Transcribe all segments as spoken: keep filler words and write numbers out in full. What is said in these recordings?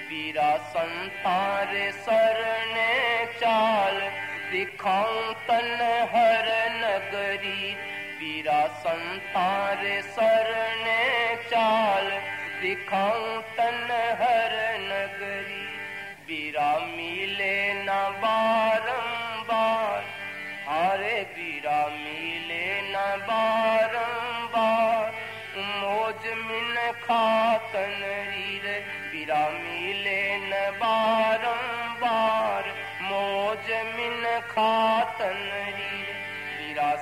वीरा संतारे सरने चाल दिखाऊं तन हर नगरी। वीरा संतारे सरने चाल दिखाऊं तन हर नगरी। वीरा मिले न बारंबार हारे वीरा मिले न बारंबार। मौज मिन खातन रे वीरा मिले न बारंबार। मौज मिन खातन रे वीरा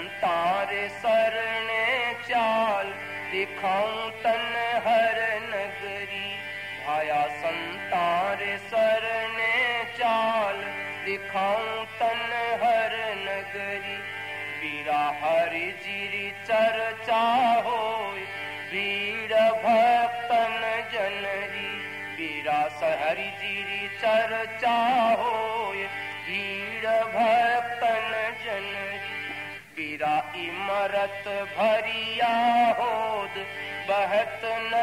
संतारे सरने चाल दिखाऊं तन हर नगरी। भाया संतारे सरने चाल दिखाऊं तन हर नगरी। वीरा हरि जिरी चर्चा होय वीर भक्तन जनरी। वीरा सहरि जिरी चर्चा होय वीर भक्तन जनरी। वीरा इमरत भरिया होद बहत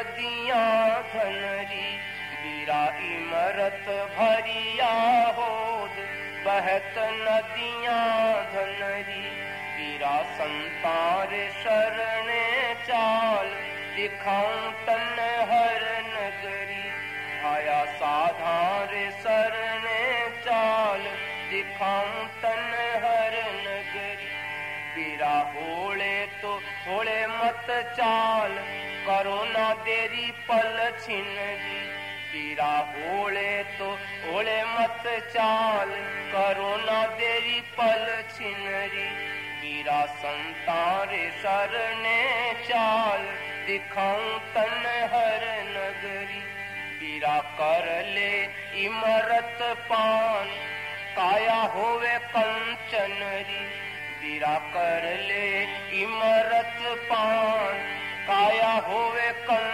नदियां धनरी। वीरा इमरत भरिया होद बहत नदियां धनरी। वीरा संतारे शरणे चाल दिखाऊं तन हर नगरी। भाया साधारे सरने चाल दिखाऊं तन हर नगरी। वीरा होले तो होले मत चाल करो ना देरी पल छिनरी। वीरा होले तो होले मत चाल करो ना देरी पल छिनरी। वीरा संतारे सरने चाल दिखाऊं तन हर नगरी। वीरा कर ले इमरत पान काया होवे कंचनरी। वीरा कर ले इमरत पान काया होवे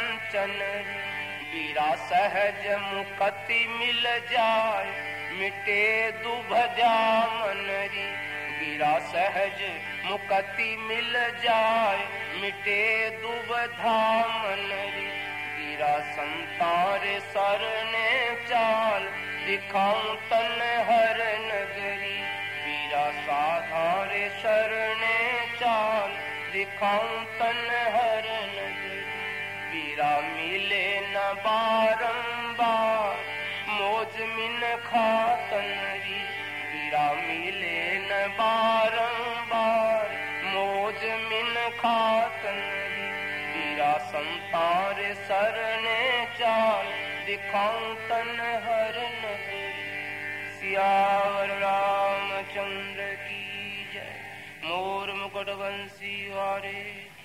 कंचनरी। वीरा सहज मुक्ति मिल जाए मिटे दुभजा मनरी। वीरा सहज मुक्ति मिल जाए मिटे दुबधा मनरी। वीरा संतारे सरने चाल दिखाऊं तन हर नगरी। वीरा साधारे शरणे चाल दिखाऊं तन हर नगरी। वीरा मिले न बारंबार मौज मिन खातनरी। वीरा मिले न बारंबार मौज मिन खातनरी। वीरा संतारे सरने चाल दिखाऊं तन हर नगरी। सियावर रामचंद्र की जय। मोर मुकुट बंसी वारे।